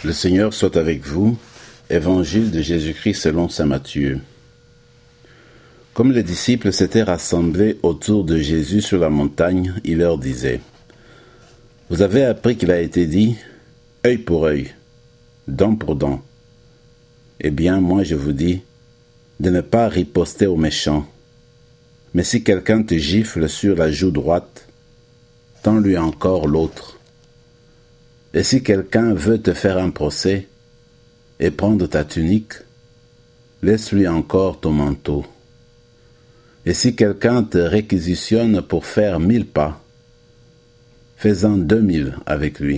Le Seigneur soit avec vous. Évangile de Jésus-Christ selon saint Matthieu. Comme les disciples s'étaient rassemblés autour de Jésus sur la montagne, il leur disait : Vous avez appris qu'il a été dit œil pour œil, dent pour dent. Eh bien, moi je vous dis de ne pas riposter aux méchants. Mais si quelqu'un te gifle sur la joue droite, tends-lui encore l'autre. Et si quelqu'un veut te faire un procès et prendre ta tunique, laisse-lui encore ton manteau. Et si quelqu'un te réquisitionne pour faire 1000 pas, fais-en 2000 avec lui.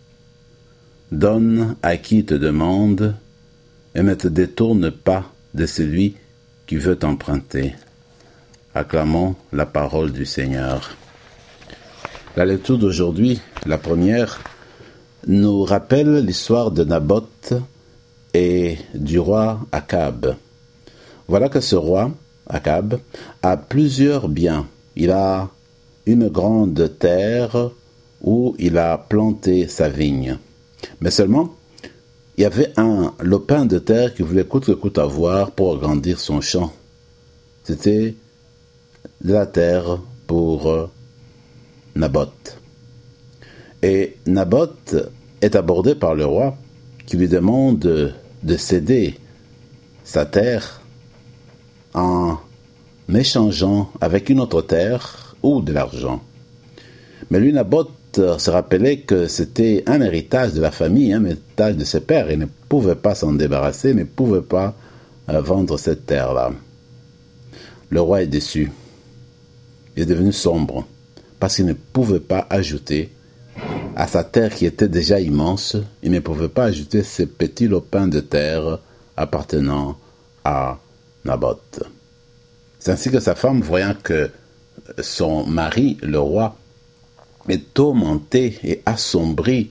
Donne à qui te demande et ne te détourne pas de celui qui veut t'emprunter. Acclamons la parole du Seigneur. La lecture d'aujourd'hui, la première, nous rappelle l'histoire de Naboth et du roi Akab. Voilà que ce roi, Akab, a plusieurs biens. Il a une grande terre où il a planté sa vigne. Mais seulement, il y avait un lopin de terre qui voulait coûte que coûte avoir pour agrandir son champ. C'était de la terre pour Naboth. Et Naboth est abordé par le roi qui lui demande de céder sa terre en échangeant avec une autre terre ou de l'argent. Mais lui, Naboth, se rappelait que c'était un héritage de la famille, un héritage de ses pères. Il ne pouvait pas s'en débarrasser, il ne pouvait pas vendre cette terre-là. Le roi est déçu. Il est devenu sombre parce qu'il ne pouvait pas ajouter à sa terre qui était déjà immense, il ne pouvait pas ajouter ces petits lopins de terre appartenant à Naboth. C'est ainsi que sa femme, voyant que son mari, le roi, est tourmenté et assombri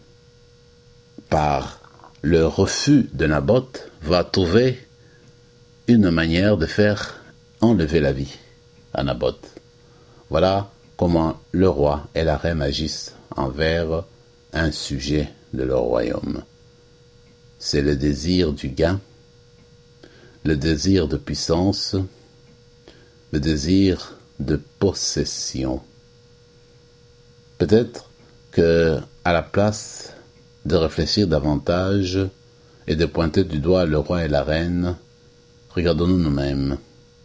par le refus de Naboth, va trouver une manière de faire enlever la vie à Naboth. Voilà comment le roi et la reine agissent envers un sujet de leur royaume. C'est le désir du gain, le désir de puissance, le désir de possession. Peut-être que, à la place de réfléchir davantage et de pointer du doigt le roi et la reine, regardons-nous nous-mêmes,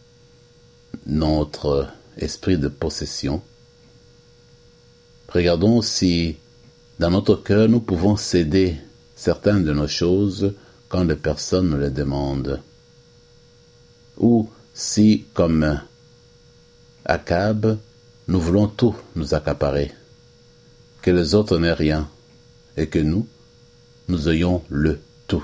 notre esprit de possession. Regardons si, dans notre cœur, nous pouvons céder certaines de nos choses quand les personnes nous les demandent. Ou si, comme Akab, nous voulons tout nous accaparer, que les autres n'aient rien, et que nous ayons le tout.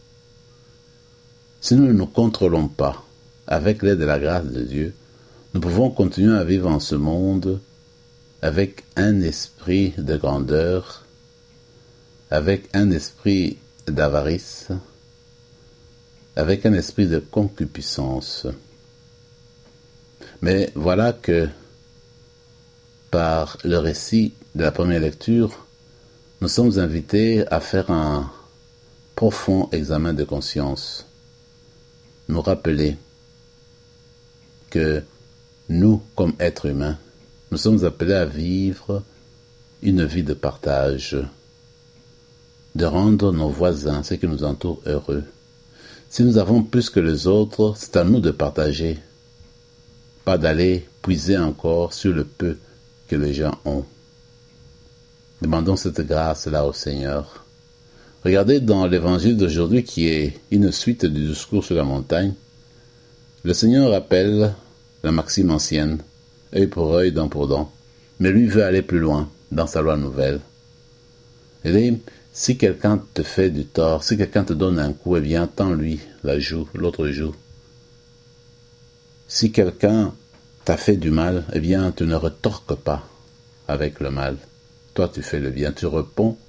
Si nous ne nous contrôlons pas, avec l'aide de la grâce de Dieu, nous pouvons continuer à vivre en ce monde avec un esprit de grandeur, avec un esprit d'avarice, avec un esprit de concupiscence. Mais voilà que, par le récit de la première lecture, nous sommes invités à faire un profond examen de conscience, nous rappeler que nous, comme êtres humains, nous sommes appelés à vivre une vie de partage, de rendre nos voisins, ceux qui nous entourent, heureux. Si nous avons plus que les autres, c'est à nous de partager, pas d'aller puiser encore sur le peu que les gens ont. Demandons cette grâce-là au Seigneur. Regardez dans l'évangile d'aujourd'hui qui est une suite du discours sur la montagne, le Seigneur rappelle la maxime ancienne, œil pour œil, dent pour dent. Mais lui veut aller plus loin dans sa loi nouvelle. Il dit, si quelqu'un te fait du tort, si quelqu'un te donne un coup, eh bien, tends-lui la joue, l'autre joue. Si quelqu'un t'a fait du mal, eh bien, tu ne retorques pas avec le mal. Toi, tu fais le bien, tu réponds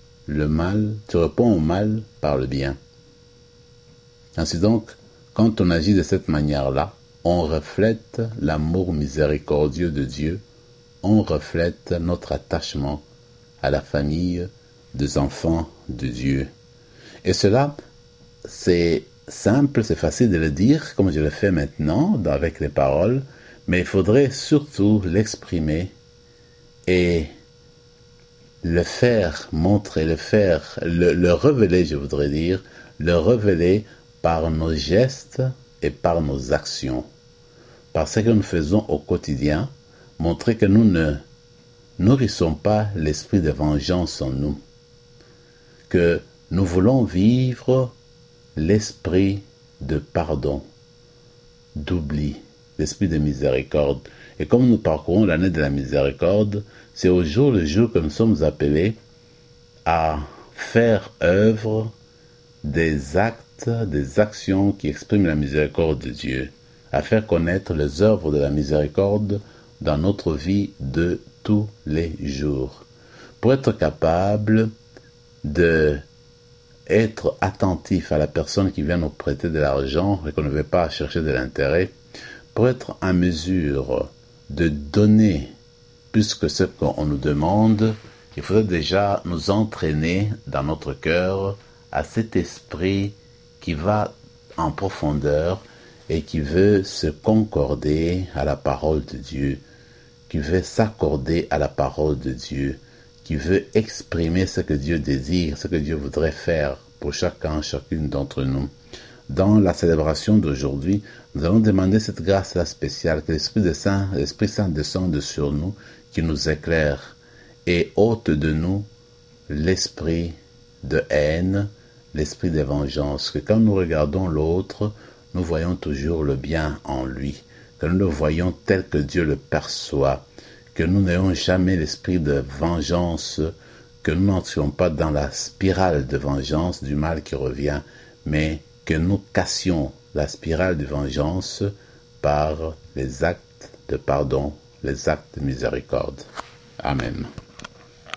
au mal par le bien. Ainsi donc, quand on agit de cette manière-là, on reflète l'amour miséricordieux de Dieu, on reflète notre attachement à la famille des enfants de Dieu. Et cela, c'est simple, c'est facile de le dire, comme je le fais maintenant, avec les paroles, mais il faudrait surtout l'exprimer et le faire, montrer, le révéler, je voudrais dire, le révéler par nos gestes et par nos actions. Par ce que nous faisons au quotidien, montrer que nous ne nourrissons pas l'esprit de vengeance en nous, que nous voulons vivre l'esprit de pardon, d'oubli, l'esprit de miséricorde. Et comme nous parcourons l'année de la miséricorde, c'est au jour le jour que nous sommes appelés à faire œuvre des actes, des actions qui expriment la miséricorde de Dieu, à faire connaître les œuvres de la miséricorde dans notre vie de tous les jours, pour être capable de être attentif à la personne qui vient nous prêter de l'argent et qu'on ne veut pas chercher de l'intérêt, pour être en mesure de donner plus que ce qu'on nous demande, il faudrait déjà nous entraîner dans notre cœur à cet esprit qui va en profondeur et qui veut se concorder à la parole de Dieu, qui veut s'accorder à la parole de Dieu, qui veut exprimer ce que Dieu désire, ce que Dieu voudrait faire pour chacun, chacune d'entre nous. Dans la célébration d'aujourd'hui, nous allons demander cette grâce-là spéciale, que l'Esprit Saint descende sur nous, qui nous éclaire et ôte de nous l'esprit de haine, l'esprit de vengeance, que quand nous regardons l'autre, nous voyons toujours le bien en lui, que nous le voyons tel que Dieu le perçoit, que nous n'ayons jamais l'esprit de vengeance, que nous n'entrions pas dans la spirale de vengeance du mal qui revient, mais que nous cassions la spirale de vengeance par les actes de pardon, les actes de miséricorde. Amen.